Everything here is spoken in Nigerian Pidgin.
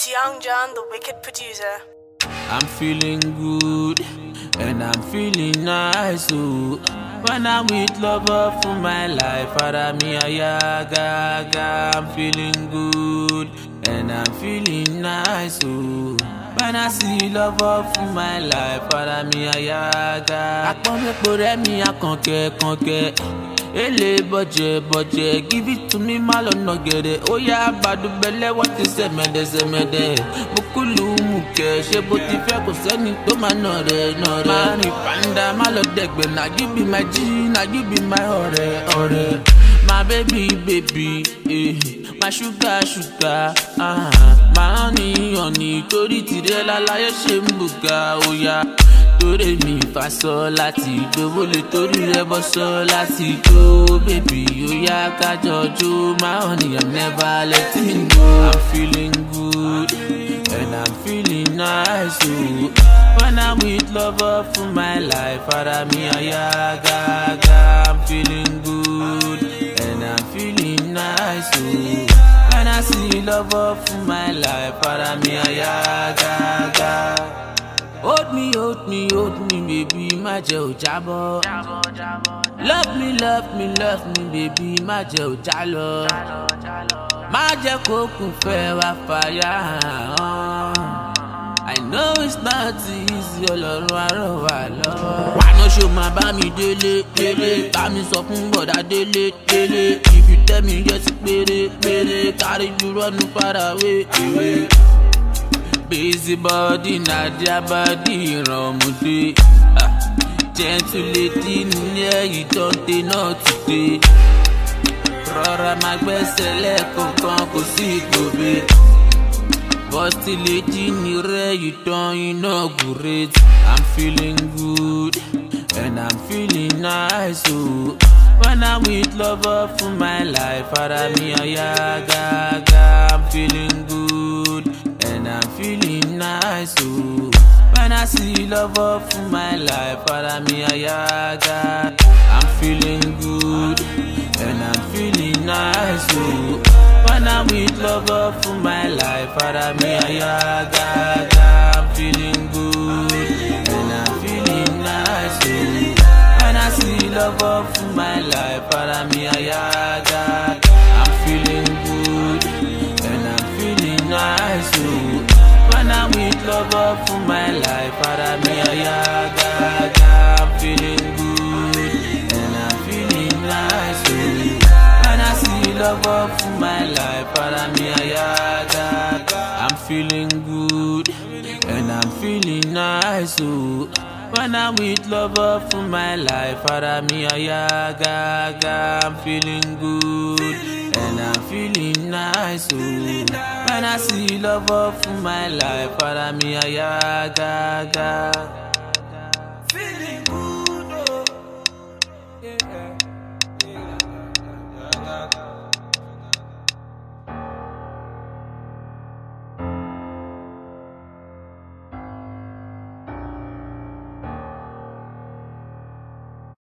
It's Young John, the wicked producer. I'm feeling good and I'm feeling nice. Oh. When I'm with lover for my life, Gaga. I'm feeling good and I'm feeling nice. Oh. When I see lover for my life, Gaga. I come here me, I conquer. Ele budget, give it to me, malo no get it. Oh yeah, badu belle, what is semede. Mukulu muke, shebo ti fe ko seni to ma nore. Mani panda, malo degbe, now you be my G, now you be my ore. My baby, my sugar, my honey, tori tire la ye shembuga, oh yeah. Torí mi fa sọ láti gbowó lè torí rẹ bọ́ sọ láti jó baby ó yá ká jọjó my honey I'm never letting go. I'm feeling good and I'm feeling nice. Oh. When I'm with lover for my life, Gaga. I'm feeling good and I'm feeling nice. Oh. When I see lover for my life, Gaga. Hold me, baby, má jẹ́ ó jábọ́. Love me, baby, má jẹ́ ó jálọ. Má jẹ́ kó kún fẹ́ wá fàyà. I know it's not easy, Ọlọ́run á ràn wá lọ́wọ́. Why no show máa bá mi délé, bá mi sọ fún bọ̀dá délé. If you tell me yes, péré, carry you run far away. Busy body, Nadia body, Romude. Gentle lady, yeah, you don't take not today. Rora magbesele kankan kò sí gobe. Busty lady, you don't inaugurate. I'm feeling good and I'm feeling nice. Oh. When I'm with lover for my life, Gaga. I'm feeling good and I'm feeling nice. Oh. When I see lover for my life, Gaga. I'm feeling good and I'm feeling nice. Oh. When I'm with lover for my life, Gaga. I'm feeling good and I'm feeling nice. Oh. When I see lover for my life, Gaga. I'm feeling good and I'm feeling nice. Oh. When I'm with lover for my life, Gaga. I'm feeling good and I'm feeling nice. Oh. When I see lover for my life, Gaga. I'm feeling good and I'm feeling nice. Oh. When I'm with lover for my life, Gaga. I'm feeling good and I'm feeling nice. Oh. When I see lover for my life, Gaga.